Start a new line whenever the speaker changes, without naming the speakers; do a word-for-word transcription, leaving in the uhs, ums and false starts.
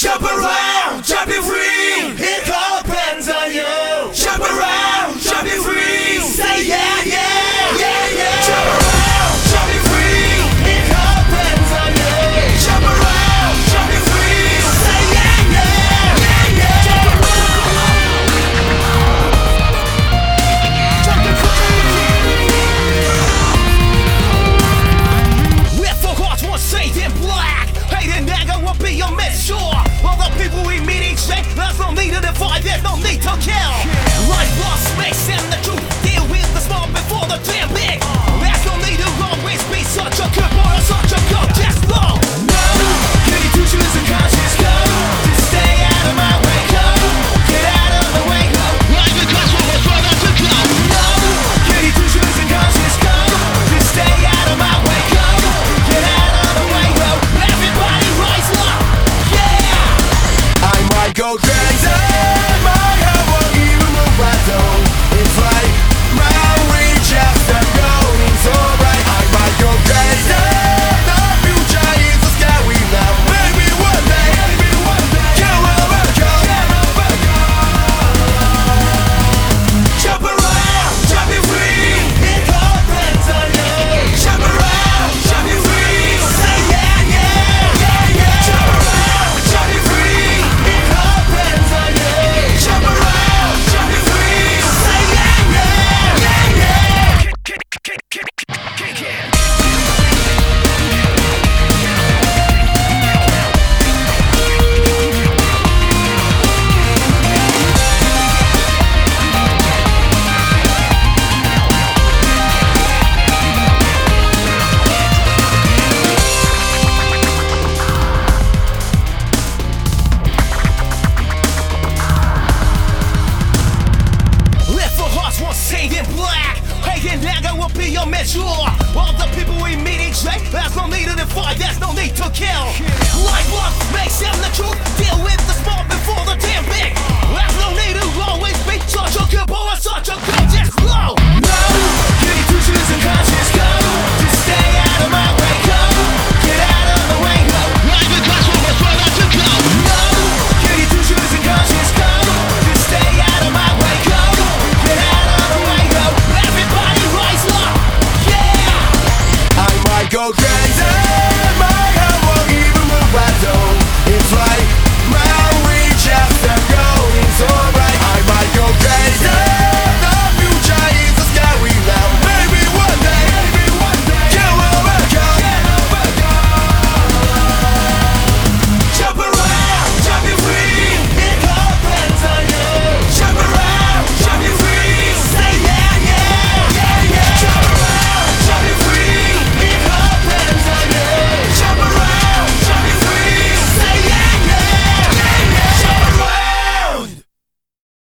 Jump around, jump it free. It all depends on you. Jump around, jump it free. Say yeah, yeah, yeah, yeah. Jump around, jump it free. It all depends on you. Jump around, jump it free. Say yeah, yeah, yeah, yeah. Jump around, jump it free. With the heart was saved in black. Hating nigga will be your miss, sure. All the people we meet each day, there's no need to divide, there's no need to kill. Life lost makes and the truth. Deal with the small before the damn big. There's no need to always be such a good boy or such a good just low. No, can you do you as a conscious go? Just stay out of my way, go. Get out of the way, go. Life is just what we're further to go. No, can you do you as a conscious go? Just stay out of my way, go. Get out of the way, go. Everybody rise up, yeah. I might go crazy, my heart won't even move my toe. It's like my reach after going so bright. I might go crazy, the future is a scary now. Maybe one day, maybe one day, you will overcome. Jump around, jump it free. It all depends on you. Jump around, jump it free. Say yeah, yeah, yeah, yeah. Jump around, jump it free. It all depends on you. Jump around, jump it free. Say yeah, yeah, yeah, yeah. Kick, kick, kick, kick, kick it. Live for hearts once saved in black. Hating nigga will be your measure. All the people we meet each day, there's no need to divide, there's no need to kill. Life